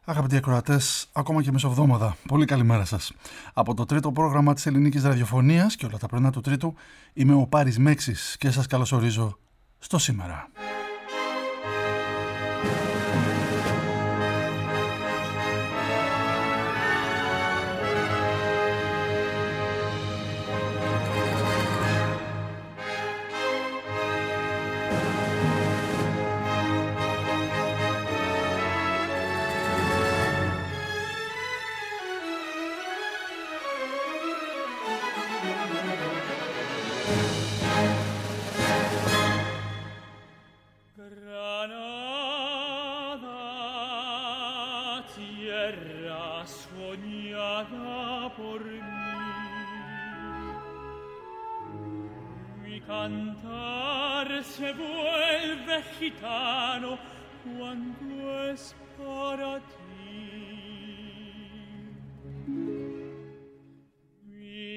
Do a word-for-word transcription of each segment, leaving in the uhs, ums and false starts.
Αγαπητοί ακροατές, ακόμα και μεσοβδόμαδα, πολύ καλημέρα σας. Από το τρίτο πρόγραμμα της ελληνικής ραδιοφωνίας και όλα τα πρωινά του τρίτου, είμαι ο Πάρης Μέξης και σας καλωσορίζω στο σήμερα. Cantar se vuelve gitano cuando es para ti. Mi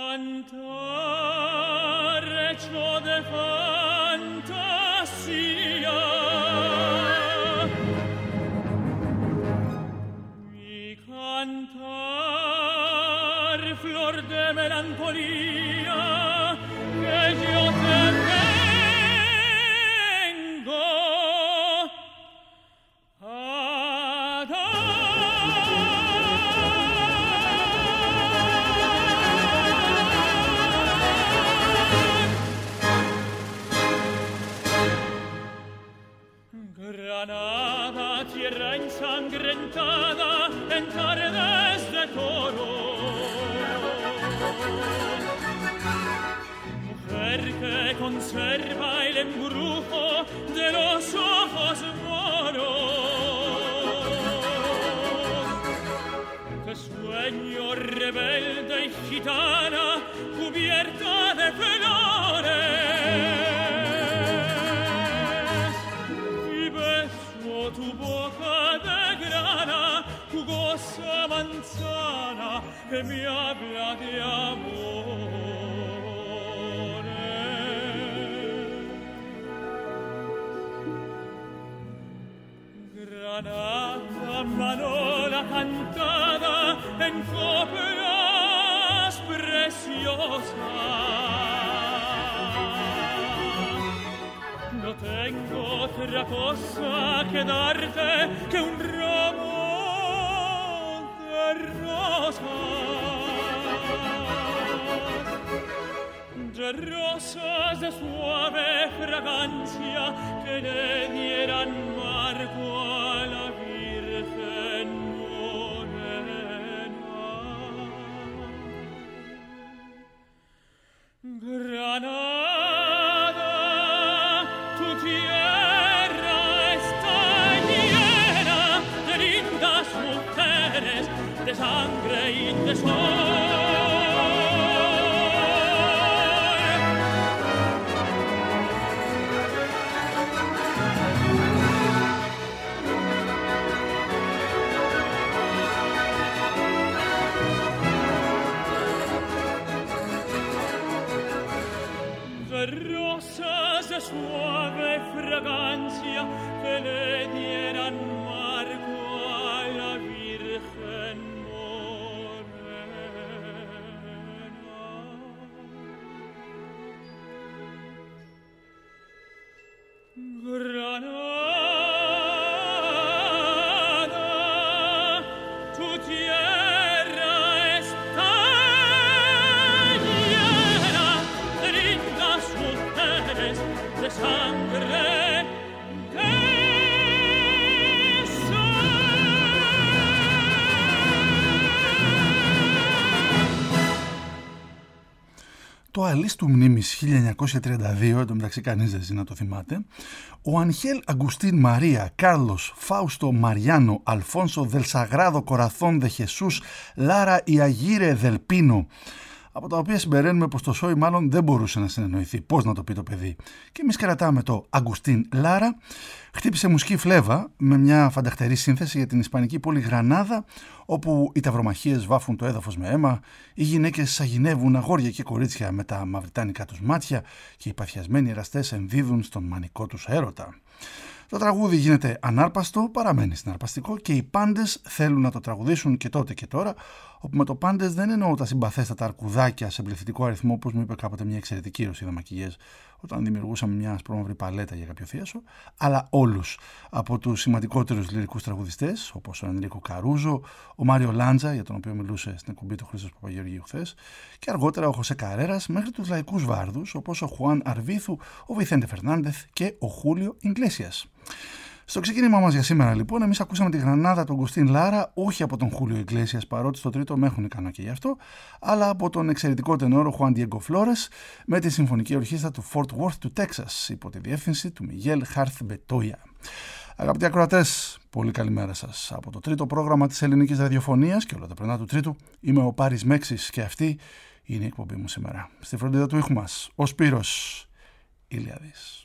cantar hecho de fantasía. Mi cantar flor de melancolía. Que yo te vengo a dar. Granada, tierra ensangrentada en tardes de toro. Que conserva el embrujo de los ojos moros, que sueño rebelde y gitana cubierta de flores, y beso tu boca de grana, jugosa manzana que me habla de amor. Granada, manola cantada en coplas preciosas. No tengo otra cosa que darte que un ramo de rosas, de rosas de suave fragancia que le dieran marco a la Virgen morena. Granada, tu tierra está llena de lindas mujeres, de sangre y de sol. Rosas de suave fragancia que le dieran marco a la Virgen morena. Granada, tu tierra está llena de lindas mujeres, de sangre de Το αλής του μνήμης χίλια εννιακόσια τριάντα δύο, εν τω μεταξύ κανείς δεν ζει να το θυμάται, ο Ανχέλ Αγκουστίν Μαρία Κάρλος Φάουστο Μαριάνο Αλφόνσο Δελ Σαγράδο Κοραθόν Δε Χεσούς Λάρα Ιαγίρε Δελ Πίνο, από τα οποία συμπεραίνουμε πως το Σόι μάλλον δεν μπορούσε να συνεννοηθεί πώς να το πει το παιδί. Και εμείς κρατάμε το Αγκουστίν Λάρα. Χτύπησε μουσική φλέβα με μια φανταχτερή σύνθεση για την ισπανική πόλη Γρανάδα, όπου οι ταυρομαχίες βάφουν το έδαφος με αίμα, οι γυναίκες σαγηνεύουν αγόρια και κορίτσια με τα μαυριτάνικα τους μάτια και οι παθιασμένοι εραστές ενδίδουν στον μανικό τους έρωτα. Το τραγούδι γίνεται ανάρπαστο, παραμένει συναρπαστικό και οι πάντες θέλουν να το τραγουδήσουν και τότε και τώρα, όπου με το πάντες δεν εννοώ τα συμπαθέστατα αρκουδάκια σε πληθυντικό αριθμό, όπως μου είπε κάποτε μια εξαιρετική Ρωσίδα μακιγιέζ όταν δημιουργούσαμε μια ασπρόμαυρη παλέτα για κάποιο θίασο, αλλά όλους, από τους σημαντικότερους λυρικούς τραγουδιστές, όπως ο Ενρίκο Καρούζο, ο Μάριο Λάντζα, για τον οποίο μιλούσε στην εκπομπή του Χρήστος Παπαγεωργίου χθες, και αργότερα ο Χωσέ Καρέρας, μέχρι τους λαϊκούς βάρδους, όπως ο Χουάν Αρβίθου, ο Βιθέντε Φερνάντεθ και ο Χούλιο Ιγκλέσιας. Στο ξεκίνημά μας για σήμερα, λοιπόν, εμείς ακούσαμε τη γρανάδα του Αγκουστίν Λάρα, όχι από τον Χούλιο Ιγκλέσιας, παρότι στο τρίτο με έχουν ικανό και γι' αυτό, αλλά από τον εξαιρετικό τενόρο Χουάν Διέγκο Φλόρες, με τη συμφωνική ορχήστρα του Fort Worth του Τέξας, υπό τη διεύθυνση του Μιγέλ Χάρθ Μπετόια. Αγαπητοί ακροατές, πολύ καλημέρα σας. Από το τρίτο πρόγραμμα της ελληνικής ραδιοφωνίας και όλα τα πρενά του τρίτου, είμαι ο Πάρης Μέξης και αυτή είναι η εκπομπή μου σήμερα. Στη φροντίδα του ήχου μας, ο Σπύρος Ηλιάδης.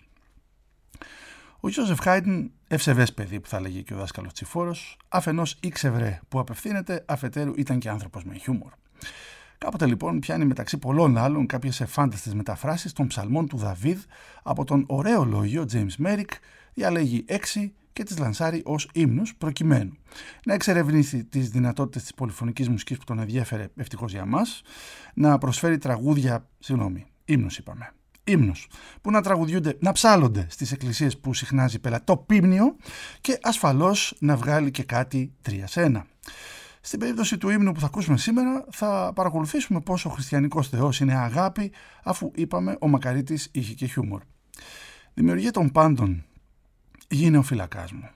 Ο Γιώζεφ Χάιντν, ευσεβές παιδί που θα λέγει και ο δάσκαλος Τσιφόρος, αφενός ήξευρε που απευθύνεται, αφετέρου ήταν και άνθρωπος με χιούμορ. Κάποτε λοιπόν πιάνει μεταξύ πολλών άλλων κάποιες εφάνταστες μεταφράσεις των ψαλμών του Δαβίδ από τον ωραίο λόγιο James Merrick, διαλέγει έξι και τις λανσάρει ως ύμνους προκειμένου να εξερευνήσει τις δυνατότητες της πολυφωνικής μουσικής που τον ενδιέφερε ευτυχώς για μας, να προσφέρει τραγούδια, συγγνώμη, ύμνους είπαμε. Ύμνους που να τραγουδιούνται, να ψάλλονται στις εκκλησίες που συχνάζει πελατό πίμνιο και ασφαλώς να βγάλει και κάτι τρία σε ένα. Στην περίπτωση του ύμνου που θα ακούσουμε σήμερα θα παρακολουθήσουμε πως ο χριστιανικός Θεός είναι αγάπη, αφού είπαμε ο Μακαρίτης είχε και χιούμορ. Δημιουργία των πάντων, γίνε ο φυλακάς μου.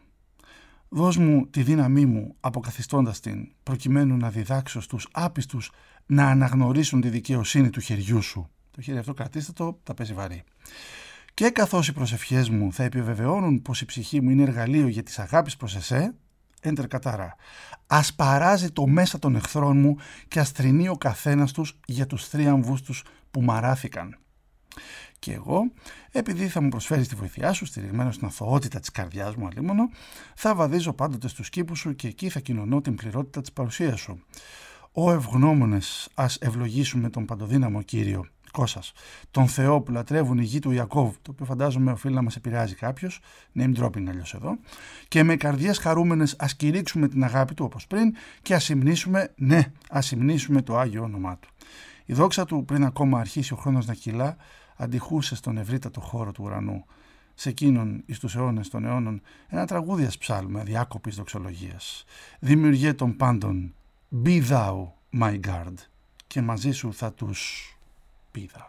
Δώσ' μου τη δύναμή μου αποκαθιστώντας την, προκειμένου να διδάξω στους άπιστους να αναγνωρίσουν τη δικαιοσύνη του χεριού σου. Το χέρι αυτό κρατήστε το, τα παίζει βαρύ. Και καθώς οι προσευχές μου θα επιβεβαιώνουν πως η ψυχή μου είναι εργαλείο για τις αγάπης προς εσέ, έντερ κατάρα, ας παράζει το μέσα των εχθρών μου και ας θρηνεί ο καθένας τους για τους θρίαμβους τους που μαράθηκαν. Και εγώ, επειδή θα μου προσφέρεις τη βοήθειά σου, στηριγμένο στην αθωότητα της καρδιάς μου αλίμονο, θα βαδίζω πάντοτε στους κήπους σου και εκεί θα κοινωνώ την πληρότητα της παρουσίας σου. Ω ευγνώμονες, ας ευλογήσουμε τον παντοδύναμο Κύριο Κώσας, τον Θεό που λατρεύουν οι γη του Ιακώβ, το οποίο φαντάζομαι οφείλει να μας επηρεάζει κάποιος, name dropping αλλιώς εδώ, και με καρδιές χαρούμενες ας κηρύξουμε την αγάπη του όπως πριν και ας υμνήσουμε, ναι, ας υμνήσουμε το Άγιο όνομά του. Η δόξα του πριν ακόμα αρχίσει ο χρόνος να κυλά, αντιχούσε στον ευρύτατο χώρο του ουρανού. Σε εκείνον εις τους αιώνες των αιώνων ένα τραγούδι ας ψάλουμε αδιάκοπης δοξολογίας. Δημιουργέ των πάντων, be thou my guard, και μαζί σου θα τους be thou.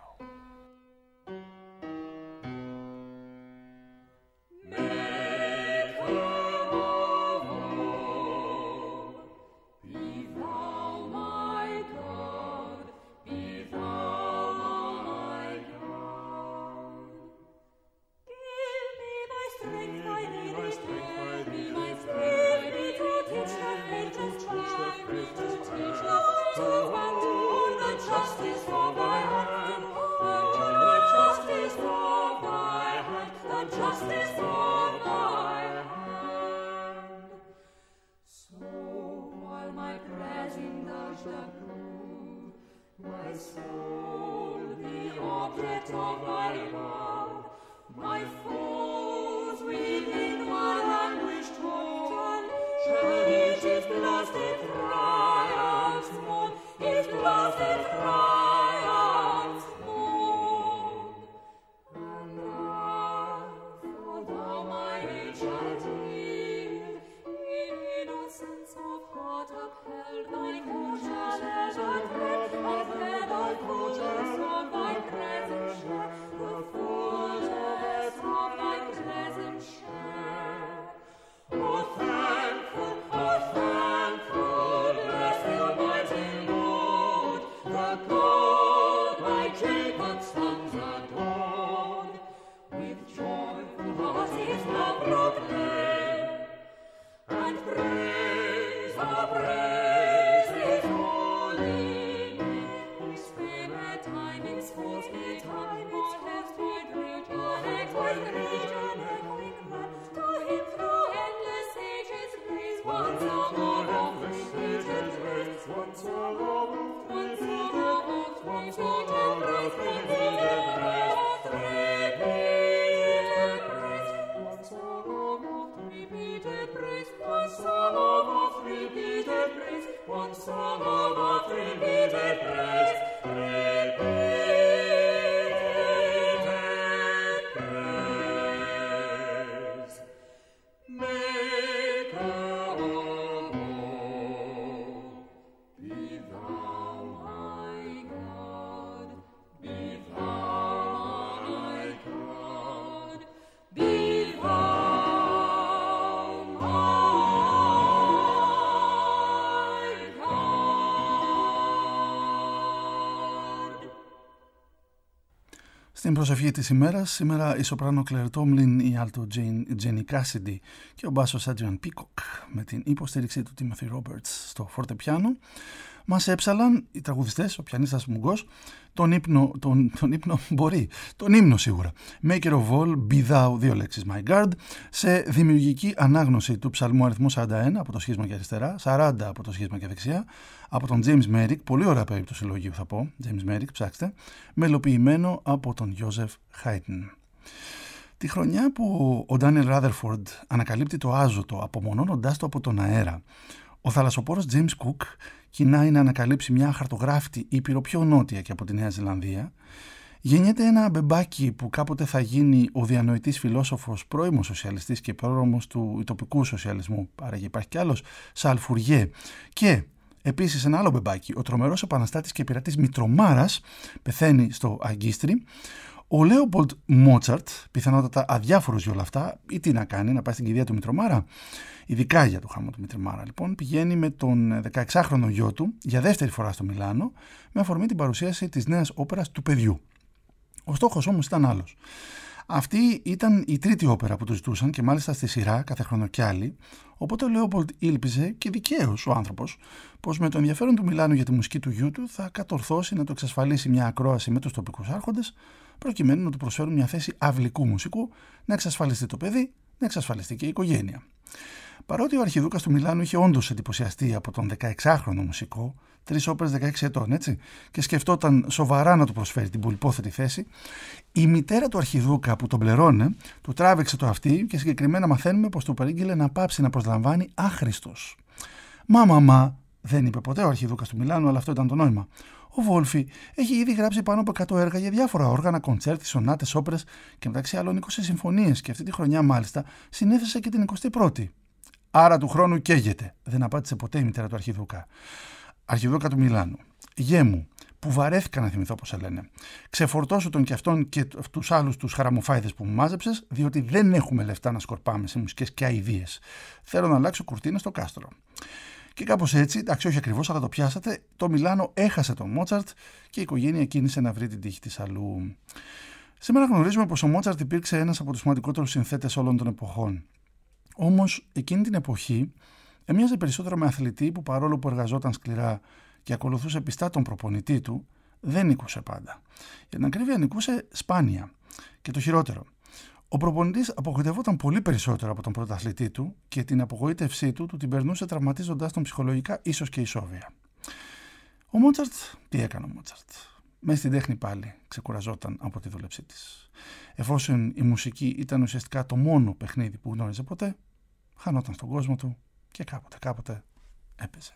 Once Στην προσευχή της ημέρας, σήμερα η σοπράνο Claire Tomlin, η άλτο Jenny Cassidy και ο μπάσος Adrian Peacock με την υποστήριξη του Timothy Roberts στο φορτεπιάνο μας έψαλαν οι τραγουδιστές, ο πιανίστας Μουγκός, τον ύπνο, τον, τον ύπνο μπορεί, τον ύμνο σίγουρα. Maker of all, Be Thou, δύο λέξεις, My Guard, σε δημιουργική ανάγνωση του ψαλμού αριθμού σαράντα ένα από το σχίσμα και αριστερά, σαράντα από το σχίσμα και δεξιά, από τον James Merrick, πολύ ωραία περίπτωση λογίου θα πω, James Merrick, ψάξτε, μελοποιημένο από τον Joseph Haydn. Τη χρονιά που ο Daniel Rutherford ανακαλύπτει το άζωτο απομονώνοντάς το από τον αέρα, ο θαλασσοπόρος James Cook κοινάει να ανακαλύψει μια αχαρτογράφητη ήπειρο πιο νότια και από τη Νέα Ζηλανδία, γεννιέται ένα μπεμπάκι που κάποτε θα γίνει ο διανοητής φιλόσοφος, πρώιμος σοσιαλιστής και πρόδρομος του ητοπικού σοσιαλισμού, άραγε υπάρχει κι άλλος, Σαλ Φουριέ, και επίσης ένα άλλο μπεμπάκι, ο τρομερός επαναστάτης και πειρατής Μητρομάρας, πεθαίνει στο Αγκίστρι. Ο Λέοπολτ Μότσαρτ, πιθανότατα αδιάφορος για όλα αυτά, ή τι να κάνει, να πάει στην κηδεία του Μητρομάρα, ειδικά για το χάμο του Μητρομάρα, λοιπόν, πηγαίνει με τον δεκαεξάχρονο γιο του για δεύτερη φορά στο Μιλάνο, με αφορμή την παρουσίαση της νέας όπερας του παιδιού. Ο στόχος όμως ήταν άλλος. Αυτή ήταν η τρίτη όπερα που του ζητούσαν και μάλιστα στη σειρά, κάθε χρόνο κι άλλη, οπότε ο Λέοπολτ ήλπιζε, και δικαίως ο άνθρωπος, πως με το ενδιαφέρον του Μιλάνου για τη μουσική του γιού του θα κατορθώσει να το εξασφαλίσει μια ακρόαση με τους τοπικούς άρχοντες, προκειμένου να του προσφέρουν μια θέση αυλικού μουσικού, να εξασφαλιστεί το παιδί, να εξασφαλιστεί και η οικογένεια. Παρότι ο αρχιδούκας του Μιλάνου είχε όντως εντυπωσιαστεί από τον δεκαεξάχρονο μουσικό, τρεις όπερες δεκαέξι ετών, έτσι, και σκεφτόταν σοβαρά να του προσφέρει την πολυπόθετη θέση, η μητέρα του αρχιδούκα που τον πληρώνε, του τράβηξε το αυτί και συγκεκριμένα μαθαίνουμε πως του παρήγγειλε να πάψει να προσλαμβάνει άχρηστος. Μα, μα, μα, δεν είπε ποτέ ο αρχιδούκας του Μιλάνου, αλλά αυτό ήταν το νόημα. Ο Βόλφι έχει ήδη γράψει πάνω από εκατό έργα για διάφορα όργανα, κοντσέρτι, σονάτες, όπερες και μεταξύ άλλων είκοσι συμφωνίες, και αυτή τη χρονιά μάλιστα συνέθεσε και την εικοστή πρώτη. Άρα του χρόνου καίγεται, δεν απάντησε ποτέ η μητέρα του αρχιδούκα. Αρχιδούκα του Μιλάνου, γέ μου, που βαρέθηκα να θυμηθώ πως σε λένε. Ξεφορτώσου τον και αυτόν και τους άλλους τους χαραμοφάιδες που μου μάζεψες, διότι δεν έχουμε λεφτά να σκορπάμε σε μουσικές και αηδίες. Θέλω να αλλάξω κουρτίνα στο κάστρο. Και κάπως έτσι, εντάξει, όχι ακριβώς, αλλά το πιάσατε, το Μιλάνο έχασε τον Μότσαρτ και η οικογένεια κίνησε να βρει την τύχη της αλλού. Σήμερα γνωρίζουμε πως ο Μότσαρτ υπήρξε ένας από τους σημαντικότερους συνθέτες όλων των εποχών. Όμως, εκείνη την εποχή έμοιαζε περισσότερο με αθλητή που, παρόλο που εργαζόταν σκληρά και ακολουθούσε πιστά τον προπονητή του, δεν νικούσε πάντα. Για την ακρίβεια, νικούσε σπάνια. Και το χειρότερο, ο προπονητής απογοητευόταν πολύ περισσότερο από τον πρωταθλητή του και την απογοήτευσή του του την περνούσε τραυματίζοντας τον ψυχολογικά, ίσως και ισόβια. Ο Μότσαρτ, τι έκανε ο Μότσαρτ? Μες στην τέχνη πάλι ξεκουραζόταν από τη δούλεψή της. Εφόσον η μουσική ήταν ουσιαστικά το μόνο παιχνίδι που γνώριζε ποτέ, χανόταν στον κόσμο του και κάποτε κάποτε έπαιζε.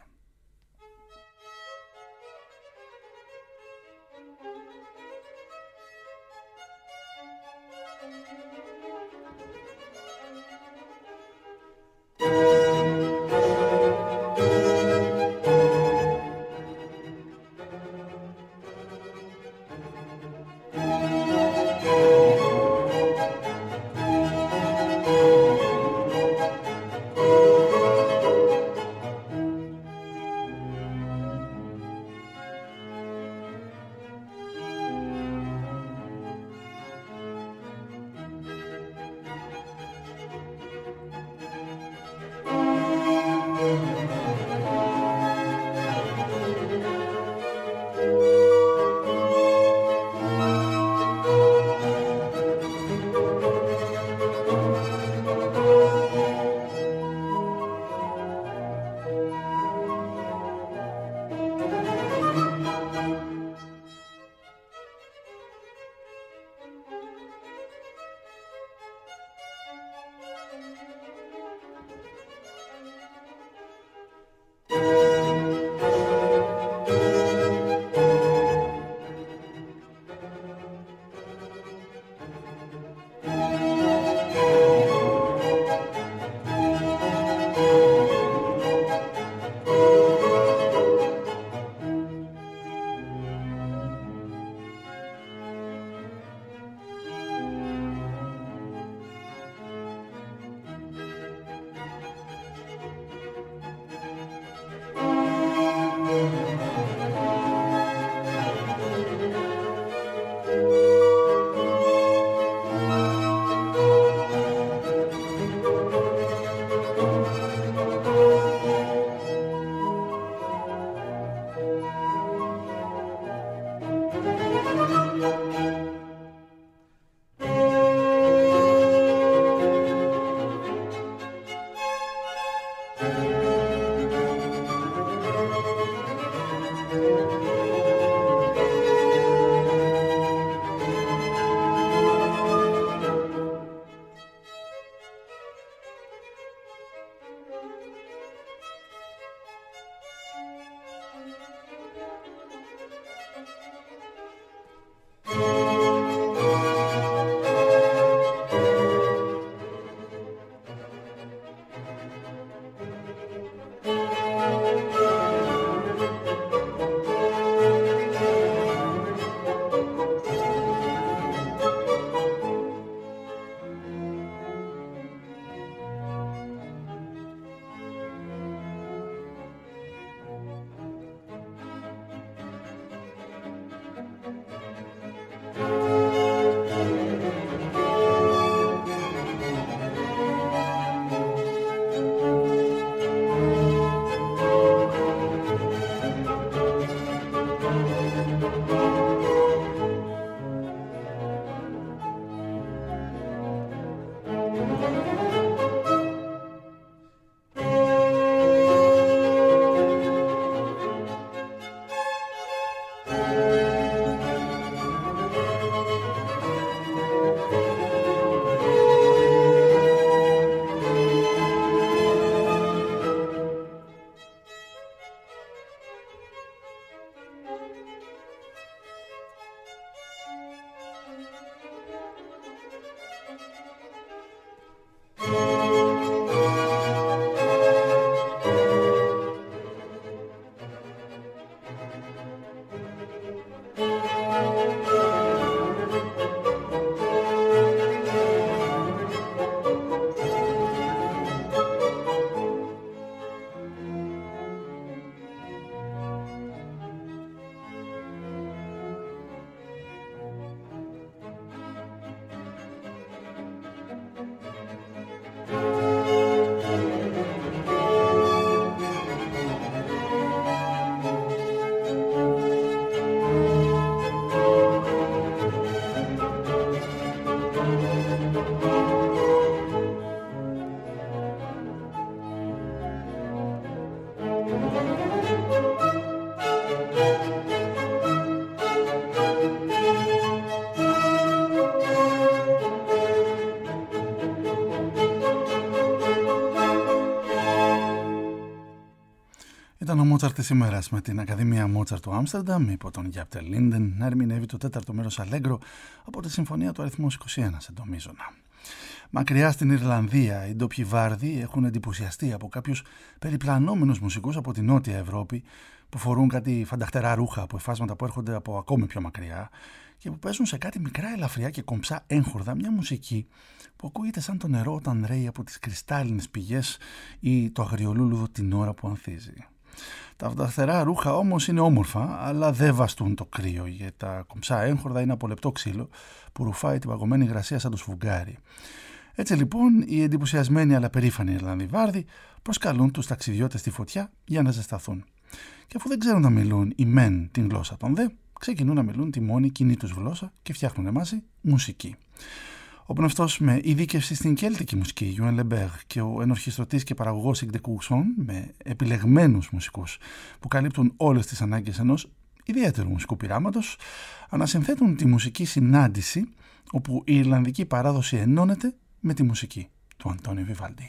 Ήταν ο Μότσαρτ της ημέρας με την Ακαδημία Μότσαρτ του Άμστερνταμ υπό τον Γιάπτερ Λίντεν να ερμηνεύει το τέταρτο μέρος Αλέγκρο από τη Συμφωνία του αριθμός είκοσι ένα σε ντο μείζωνα. Μακριά στην Ιρλανδία, οι ντόπιοι βάρδοι έχουν εντυπωσιαστεί από κάποιους περιπλανόμενους μουσικούς από την Νότια Ευρώπη που φορούν κάτι φανταχτερά ρούχα από υφάσματα που έρχονται από ακόμη πιο μακριά και που παίζουν σε κάτι μικρά ελαφριά και κομψά έγχορδα μια μουσική που ακούγεται σαν το νερό όταν ρέει από τις κρυστάλλινες πηγές ή το αγριολούλουδο την ώρα που ανθίζει. Τα φανταχτερά ρούχα όμως είναι όμορφα, αλλά δεν βαστούν το κρύο, γιατί τα κομψά έγχορδα είναι από λεπτό ξύλο που ρουφάει την παγωμένη υγρασία σαν το σφουγγάρι. Έτσι λοιπόν, οι εντυπωσιασμένοι αλλά περήφανοι Ιρλανδοί βάρδοι προσκαλούν τους ταξιδιώτες στη φωτιά για να ζεσταθούν. Και αφού δεν ξέρουν να μιλούν οι μεν την γλώσσα των δε, ξεκινούν να μιλούν τη μόνη κοινή τους γλώσσα και φτιάχνουν μαζί μουσική. Ο πνευστός με ειδίκευση στην κέλτικη μουσική, Γιουέν Λεμπέρ, και ο ενορχιστρωτής και παραγωγός Ικ ντε Κούξον, με επιλεγμένους μουσικούς που καλύπτουν όλες τις ανάγκες ενός ιδιαίτερου μουσικού πειράματος, ανασυνθέτουν τη μουσική συνάντηση όπου η Ιρλανδική παράδοση ενώνεται με τη μουσική του Αντώνιο Βιβάλντι.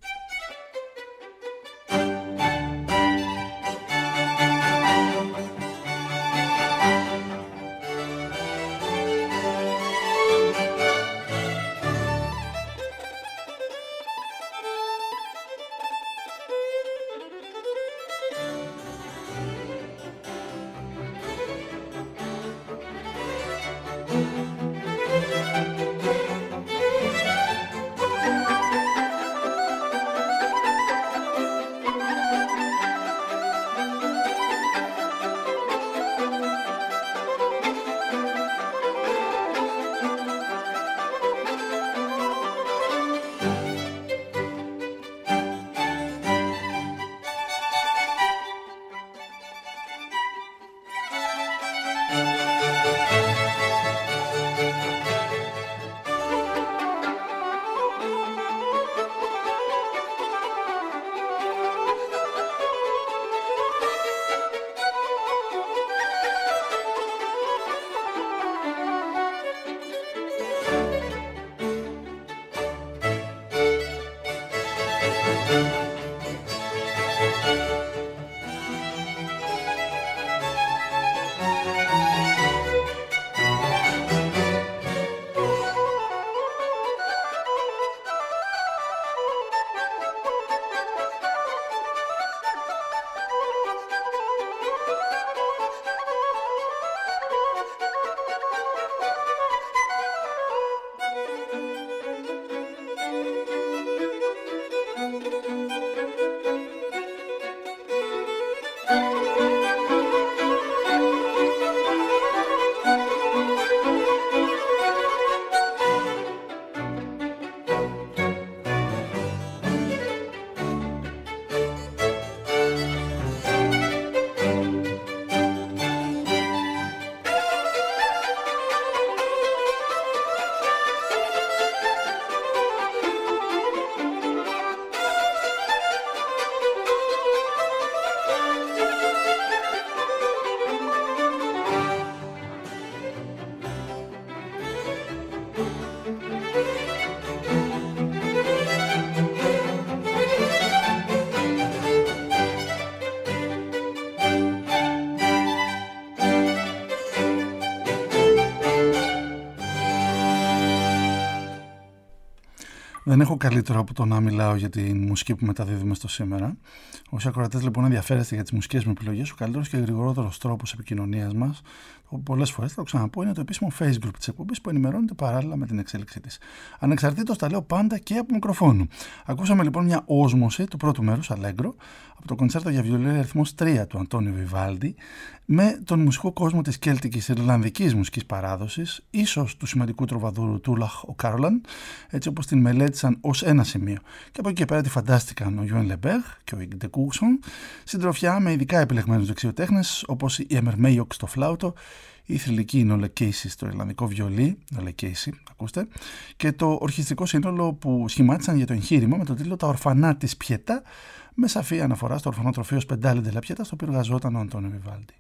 Δεν έχω καλύτερο από το να μιλάω για τη μουσική που μεταδίδουμε στο σήμερα. Όσοι ακροατές λοιπόν ενδιαφέρεστε για τις μουσικές μου επιλογές, ο καλύτερος και γρηγορότερος τρόπος επικοινωνίας μας, πολλές φορές θα το ξαναπώ, είναι το επίσημο face group της εκπομπής που ενημερώνεται παράλληλα με την εξέλιξή της. Ανεξαρτήτως τα λέω πάντα και από μικροφόνου. Ακούσαμε λοιπόν μια όσμωση του πρώτου μέρους, Αλέγκρο, από το κοντσέρτο για βιολί αριθμός τρία του Αντώνιο Βιβάλντι, με τον μουσικό κόσμο της κέλτικης ιρλανδικής μουσικής παράδοσης, ίσως του σημαντικού τροβαδούρου Τούλαχ ο Κάρολαν, έτσι όπως την μελέτησαν ως ένα σημείο. Και από εκεί και πέρα τη φαντάστηκαν ο Γιουέν Λεμπέρ και ο Ικ ντε Κούξον, συντροφιά με ειδικά επιλεγμένους δεξιοτέχνες όπως η Έμερ Μέιοκ στο φλάουτο, η θρυλική Νόλε Κέισι στο ιρλανδικό βιολί, Νόλε Κέισι, ακούστε, και το ορχιστρικό σύνολο που σχημάτισαν για το εγχείρημα με τον τίτλο «Τα ορφανά της Πιέτα», με σαφή αναφορά στο ορφανοτροφείο Σπεντάλε ντε λα Πιέτα, στο οποίο εργαζόταν ο Αντώνιο Βιβάλντι.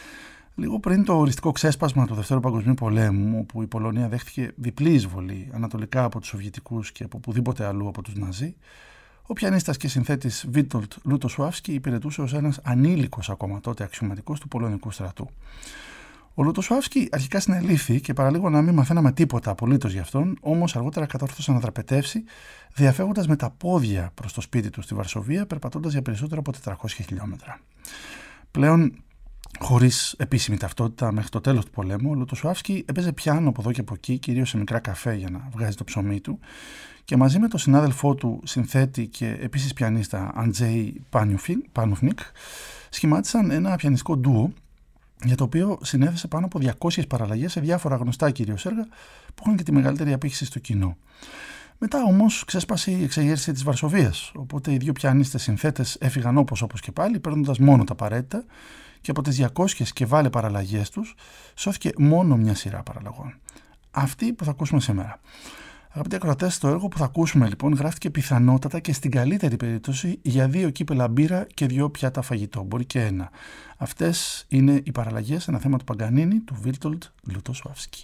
Λίγο πριν το οριστικό ξέσπασμα του Δευτέρου Παγκοσμίου Πολέμου, όπου η Πολωνία δέχτηκε διπλή εισβολή ανατολικά από τους Σοβιετικούς και από οπουδήποτε αλλού από τους Ναζί, Ο πιανίστας και συνθέτης Βίτολτ Λουτοσουάφσκι υπηρετούσε ως ένας ανήλικος ακόμα τότε αξιωματικός του πολωνικού στρατού. Ο Λουτοσουάφσκι αρχικά συνελήφθη και παραλίγο να μην μαθαίναμε τίποτα απολύτως γι' αυτόν, όμως αργότερα κατόρθωσε να δραπετεύσει, διαφεύγοντας με τα πόδια προς το σπίτι του στη Βαρσοβία, περπατώντας για περισσότερο από τετρακόσια χιλιόμετρα. Πλέον, χωρίς επίσημη ταυτότητα μέχρι το τέλος του πολέμου, ο Λουτοσουάφσκι έπαιζε πιάνο από εδώ και από εκεί, κυρίως σε μικρά καφέ για να βγάζει το ψωμί του, και μαζί με τον συνάδελφό του, συνθέτη και επίσης πιανίστα Αντζέι Πανουφνίκ, σχημάτισαν ένα πιανιστικό ντουο, για το οποίο συνέθεσε πάνω από διακόσιες παραλλαγές σε διάφορα γνωστά κυρίως έργα που είχαν και τη μεγαλύτερη απήχηση στο κοινό. Μετά όμως ξέσπασε η εξεγέρση της Βαρσοβίας, οπότε οι δύο πιανίστες συνθέτες έφυγαν όπως όπως και πάλι, παίρνοντας μόνο τα απαραίτητα, και από τις διακόσιες και βάλε παραλλαγές τους σώθηκε μόνο μια σειρά παραλλαγών. Αυτή που θα ακούσουμε σήμερα. Αγαπητοί ακροατές, το έργο που θα ακούσουμε λοιπόν γράφτηκε πιθανότατα και στην καλύτερη περίπτωση για δύο κύπελα μπύρα και δύο πιάτα φαγητό, μπορεί και ένα. Αυτές είναι οι παραλλαγές σε ένα θέμα του Παγκανίνη, του Βίτολτ Λουτοσουάφσκι.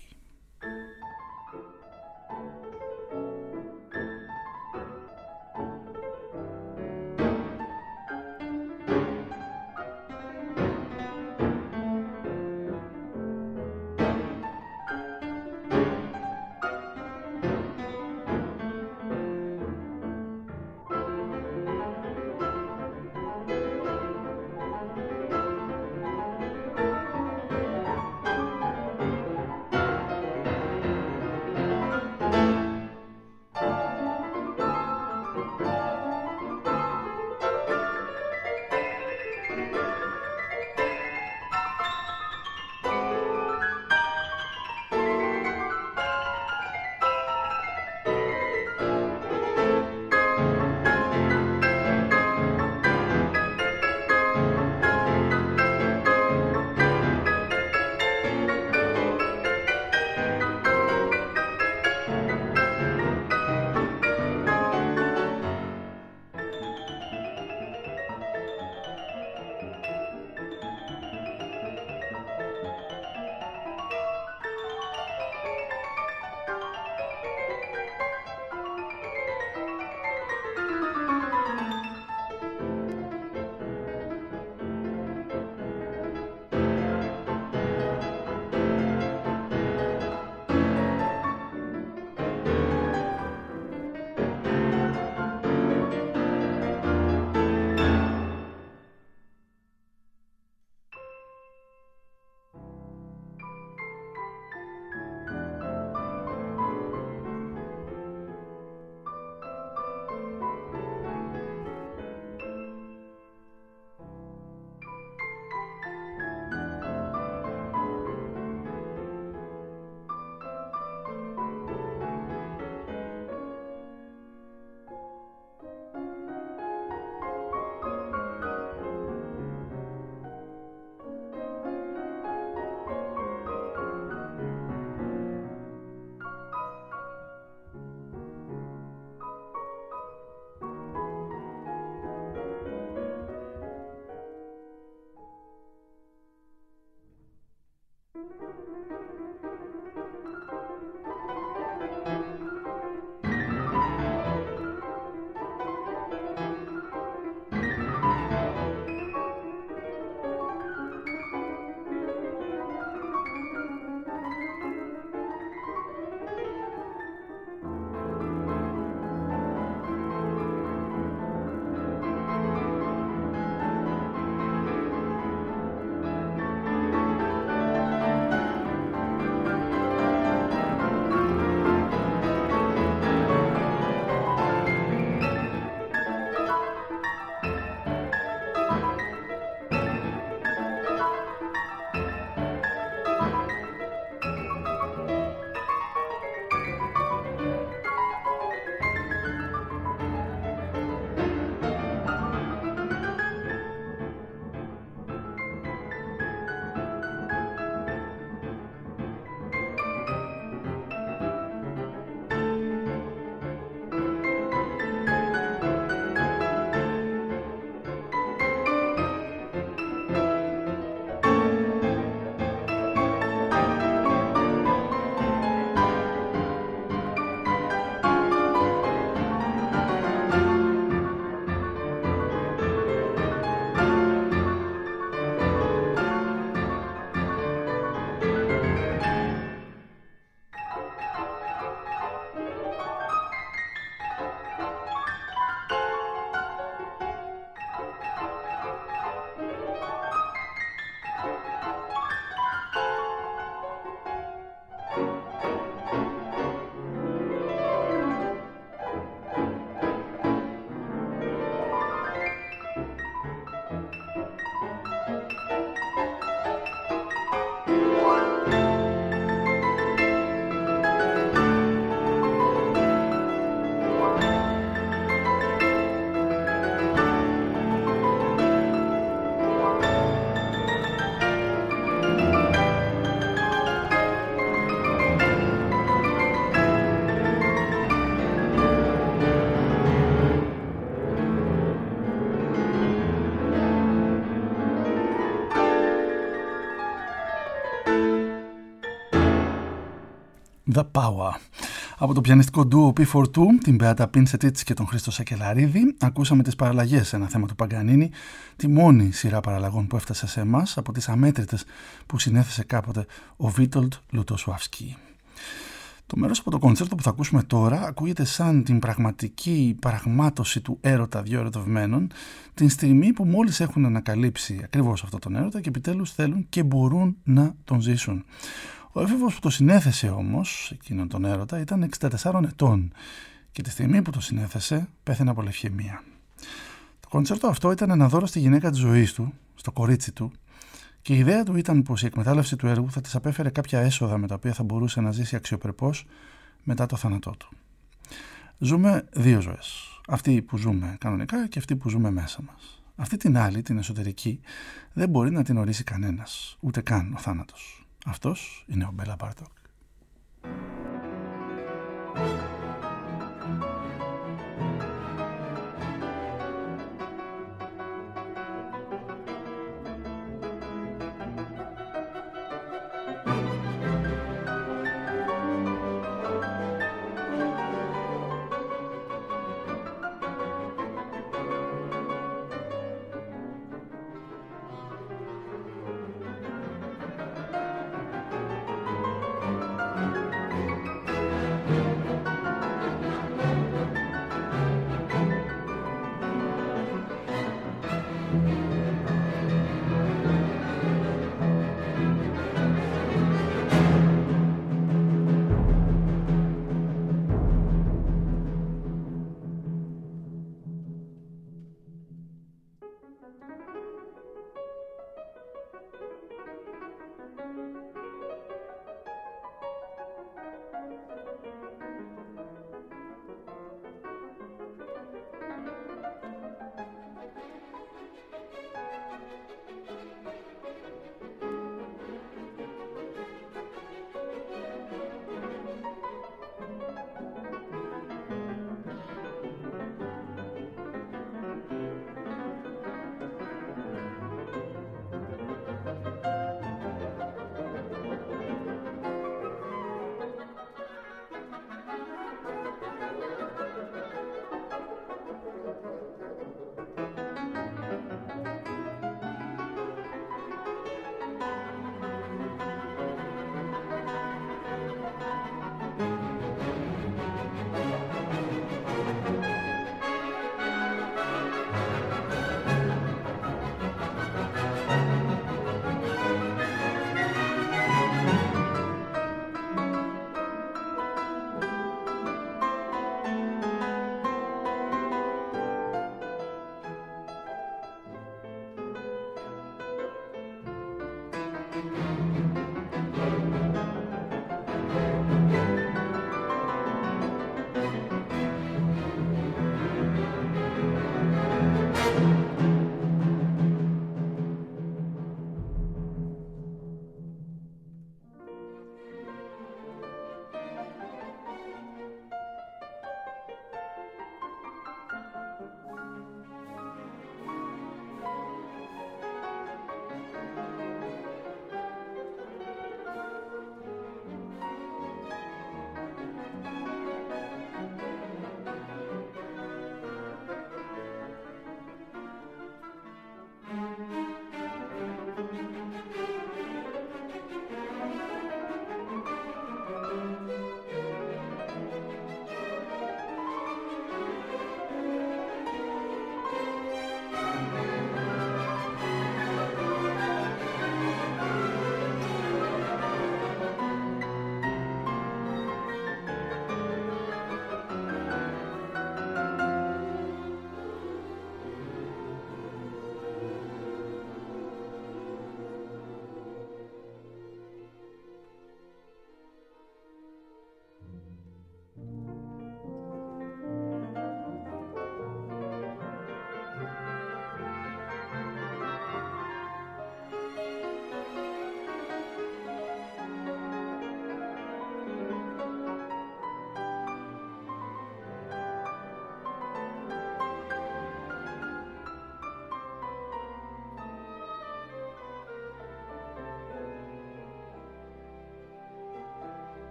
The Power. Από το πιανιστικό ντουο πι φορ του, την Μπεάτα Πίνσετιτς και τον Χρήστο Σακελαρίδη, ακούσαμε τις παραλλαγές σε ένα θέμα του Παγκανίνη, τη μόνη σειρά παραλλαγών που έφτασε σε εμάς από τις αμέτρητες που συνέθεσε κάποτε ο Βίτολτ Λουτοσουάφσκι. Το μέρος από το κοντσέρτο που θα ακούσουμε τώρα ακούγεται σαν την πραγματική πραγμάτωση του έρωτα δύο ερωτευμένων, την στιγμή που μόλις έχουν ανακαλύψει ακριβώς αυτό τον έρωτα και επιτέλους θέλουν και μπορούν να τον ζήσουν. Ο έφηβος που το συνέθεσε όμως, εκείνον τον έρωτα, ήταν εξήντα τεσσάρων ετών και τη στιγμή που το συνέθεσε πέθανε από λευχαιμία. Το κοντσέρτο αυτό ήταν ένα δώρο στη γυναίκα της ζωής του, στο κορίτσι του, και η ιδέα του ήταν πως η εκμετάλλευση του έργου θα της απέφερε κάποια έσοδα με τα οποία θα μπορούσε να ζήσει αξιοπρεπώς μετά το θάνατό του. Ζούμε δύο ζωές. Αυτή που ζούμε κανονικά και αυτή που ζούμε μέσα μας. Αυτή την άλλη, την εσωτερική, δεν μπορεί να την ορίσει κανένας, ούτε καν ο θάνατος. Αυτός είναι ο Μπέλα Μπάρτοκ.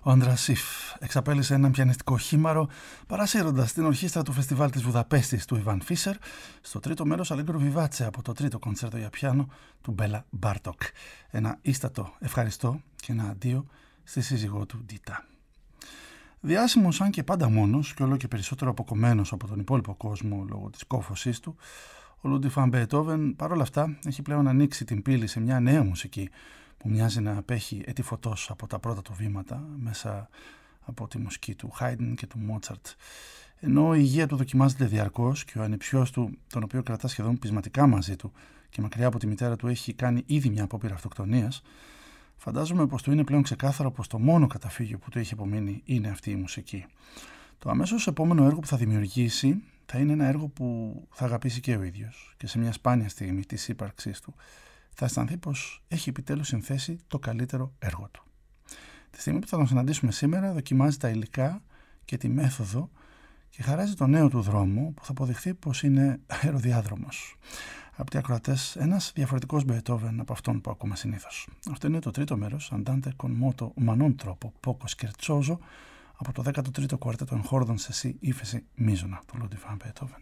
Ο Ανδρασίφ εξαπέλυσε έναν πιανιστικό χήμαρο παρασύροντας την ορχήστρα του φεστιβάλ της Βουδαπέστης του Ιβάν Φίσερ στο τρίτο μέρος Αλέγκρο Βιβάτσε από το τρίτο κοντσέρτο για πιάνο του Μπέλα Μπάρτοκ. Ένα ίστατο ευχαριστώ και ένα αντίο στη σύζυγό του Ντίτα. Διάσημος αν και πάντα μόνος και όλο και περισσότερο αποκομμένος από τον υπόλοιπο κόσμο λόγω της κόφωσής του, ο Λούντβιγκ βαν Μπεετόβεν παρόλα αυτά έχει πλέον ανοίξει την πύλη σε μια νέα μουσική που μοιάζει να απέχει έτη φωτός από τα πρώτα του βήματα μέσα από τη μουσική του Χάιντεν και του Μότσαρτ. Ενώ η υγεία του δοκιμάζεται διαρκώς και ο ανιψιός του, τον οποίο κρατά σχεδόν πεισματικά μαζί του και μακριά από τη μητέρα του, έχει κάνει ήδη μια απόπειρα αυτοκτονίας, φαντάζομαι πως του είναι πλέον ξεκάθαρο πως το μόνο καταφύγιο που του έχει απομείνει είναι αυτή η μουσική. Το αμέσως επόμενο έργο που θα δημιουργήσει θα είναι ένα έργο που θα αγαπήσει και ο ίδιος και σε μια σπάνια στιγμή της ύπαρξής του θα αισθανθεί πως έχει επιτέλους συνθέσει το καλύτερο έργο του. Τη στιγμή που θα τον συναντήσουμε σήμερα δοκιμάζει τα υλικά και τη μέθοδο και χαράζει το νέο του δρόμο που θα αποδειχθεί πως είναι αεροδιάδρομος. Αγαπητοί ακροατές, ένας διαφορετικός Μπεετόβεν από αυτόν που ακούμε συνήθως. Αυτό είναι το τρίτο μέρος, Andante con moto ma non troppo poco scherzoso, από το δέκατο τρίτο κουαρτέτο εγχόρδων σε σι ύφεση μείζωνα του Λούντβιγκ βαν Μπεετόβεν.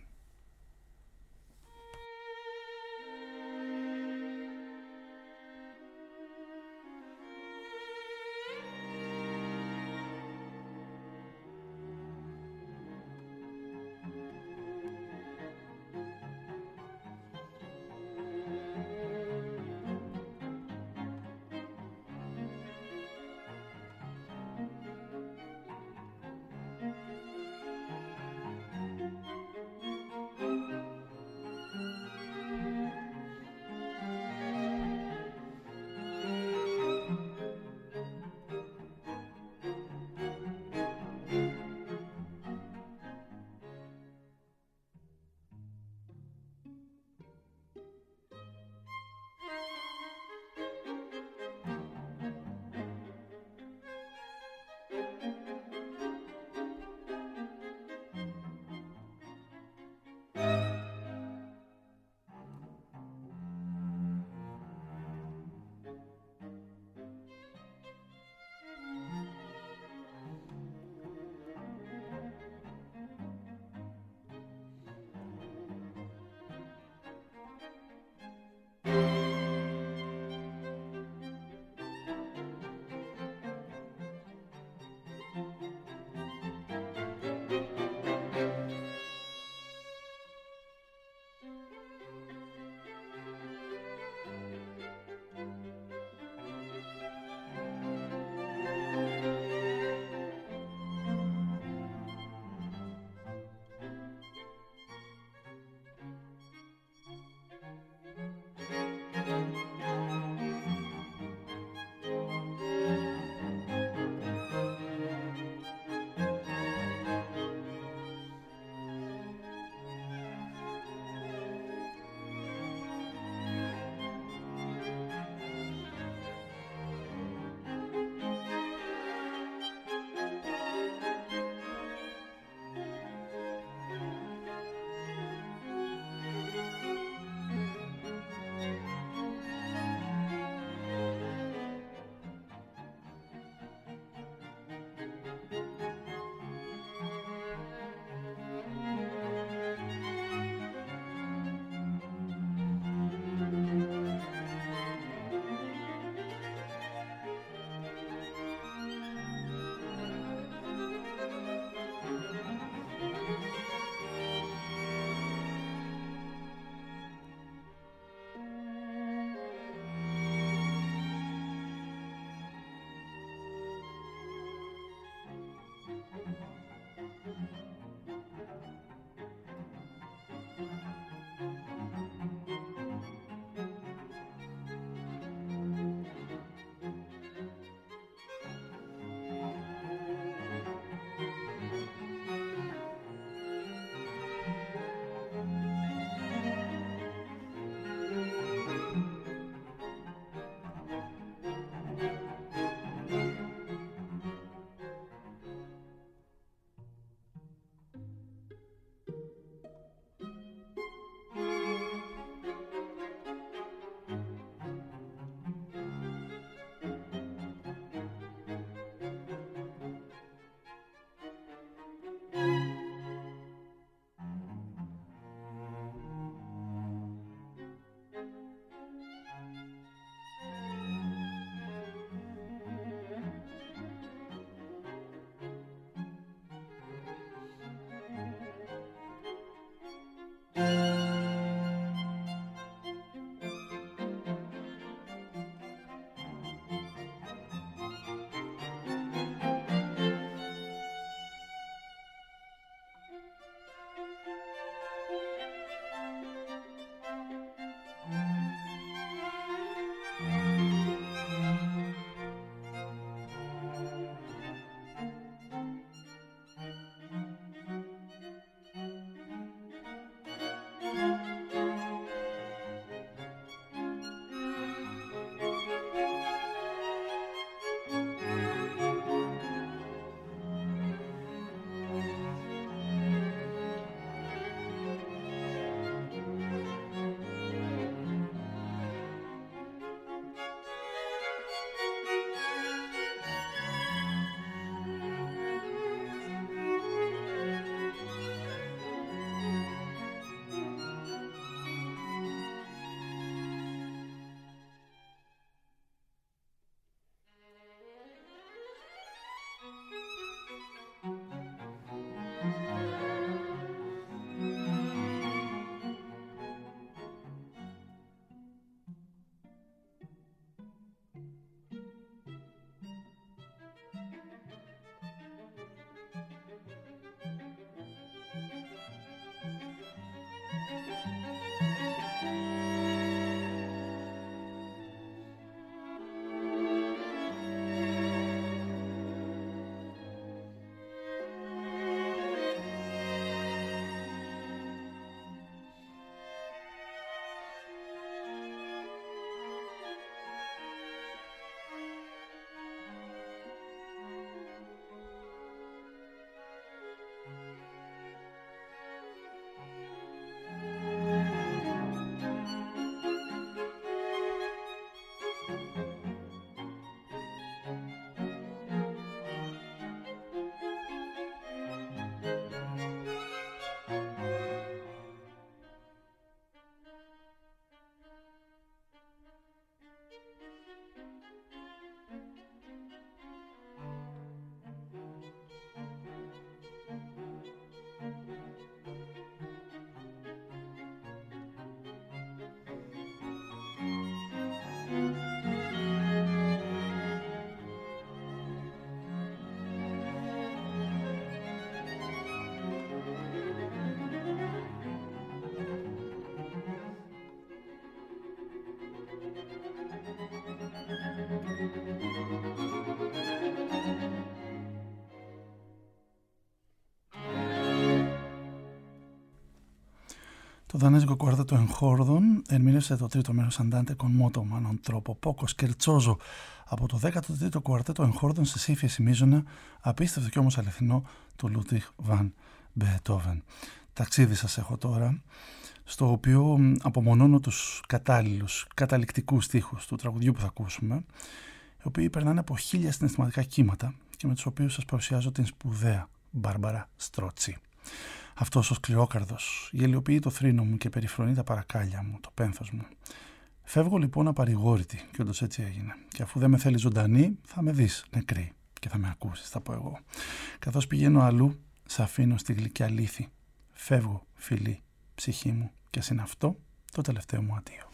Το δανέζικο κουαρτέτο εγχόρδων ερμήνευσε το τρίτο μέρος Andante con moto ma non troppo poco scherzoso από το δέκατο τρίτο κουαρτέτο εγχόρδων σε σύμφιεση μείζωνα, απίστευτο και όμως αληθινό, του Λούντβιχ βαν Μπεετόβεν. Ταξίδι σας έχω τώρα, στο οποίο απομονώνω τους κατάλληλους, καταληκτικούς στίχους του τραγουδιού που θα ακούσουμε, οι οποίοι περνάνε από χίλια συναισθηματικά κύματα και με τους οποίους σας παρουσιάζω την σπουδαία Μπάρμπαρα Στρότσι. Αυτός ο σκληρόκαρδος γελιοποιεί το θρήνο μου και περιφρονεί τα παρακάλια μου, το πένθος μου. Φεύγω λοιπόν απαρηγόρητη και όντως έτσι έγινε. Και αφού δεν με θέλει ζωντανή, θα με δεις νεκρή και θα με ακούσεις, θα πω εγώ. Καθώς πηγαίνω αλλού, σ' αφήνω στη γλυκιά λύθη. Φεύγω, φιλή, ψυχή μου, και ας είναι αυτό το τελευταίο μου αντίο.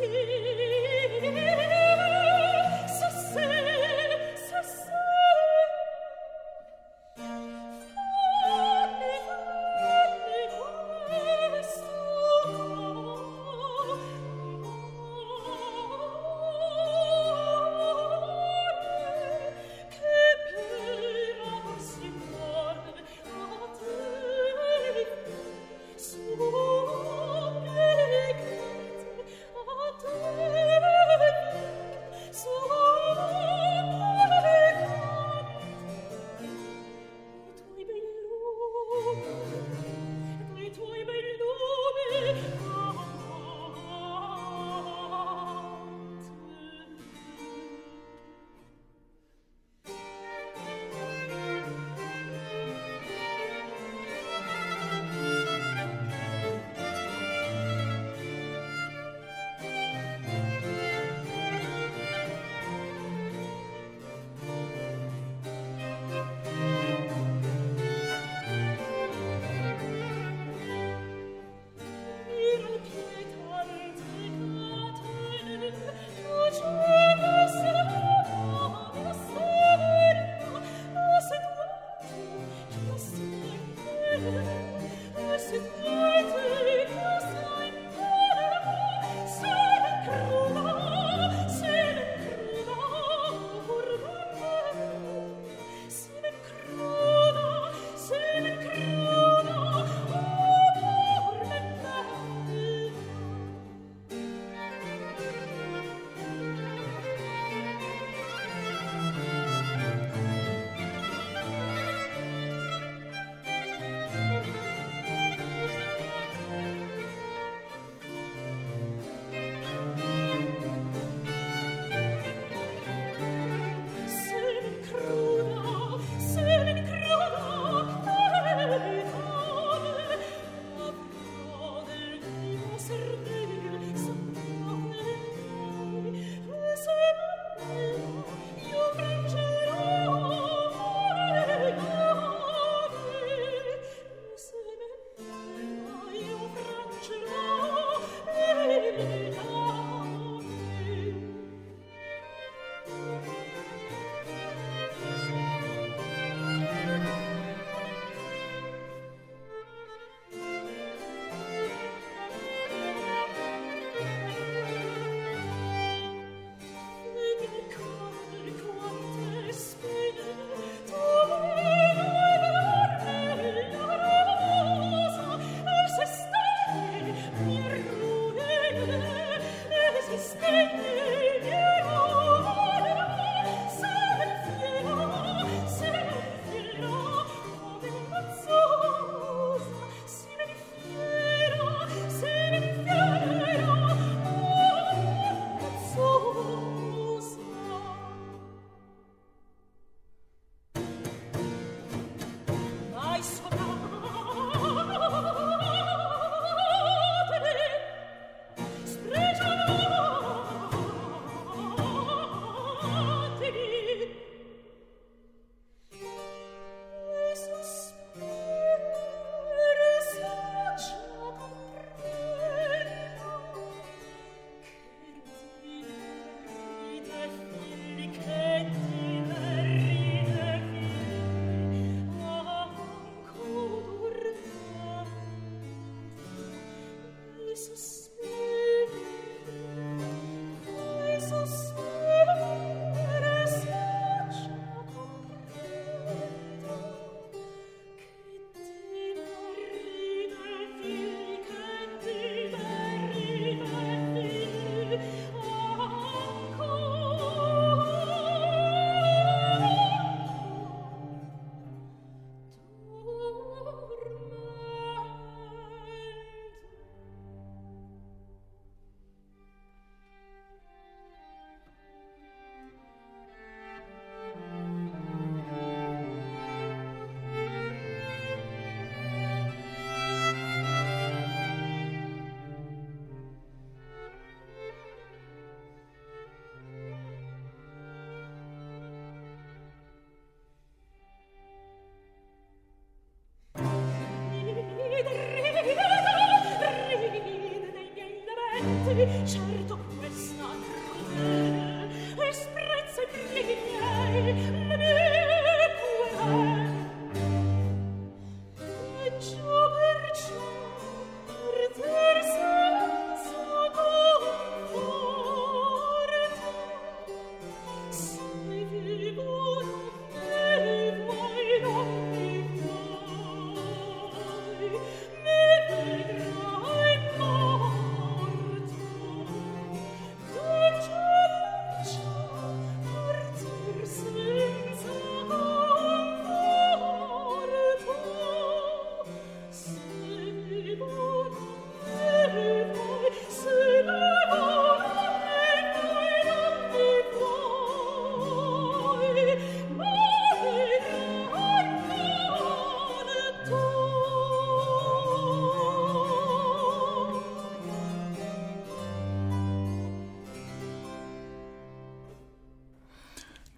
Certo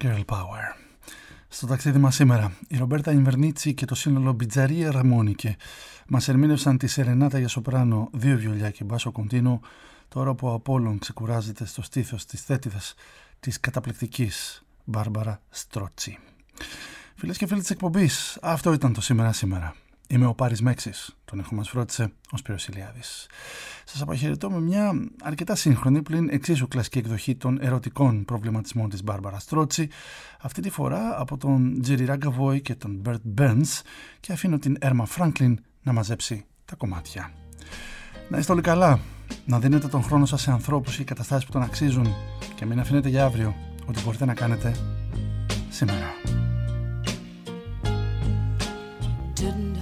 Girl Power. Στο ταξίδι μας σήμερα, η Ρομπέρτα Ινβερνίτσι και το σύνολο Μπιτζαρία Ραμόνικε μας ερμήνευσαν τη Σερενάτα για σοπράνο, δύο βιολιά και μπάσο κοντίνο, τώρα που ο Απόλλων ξεκουράζεται στο στήθος της θέτιδας της καταπληκτικής Μπάρμπαρα Στρότσι. Φίλες και φίλοι της εκπομπής, αυτό ήταν το Σήμερα Σήμερα. Είμαι ο Πάρης Μέξης, τον έχω μας φρόντισε ο Σπύρος Ηλιάδης. Σας αποχαιρετώ με μια αρκετά σύγχρονη πλην εξίσου κλασική εκδοχή των ερωτικών προβληματισμών της Μπάρμπαρα Στρότσι, αυτή τη φορά από τον Τζέρι Ράγκαβόι και τον Μπέρτ Μπέρνς, και αφήνω την Έρμα Φράνκλιν να μαζέψει τα κομμάτια. Να είστε όλοι καλά, να δίνετε τον χρόνο σας σε ανθρώπους ή καταστάσεις που τον αξίζουν και μην αφήνετε για αύριο ό,τι μπορείτε να κάνετε σήμερα.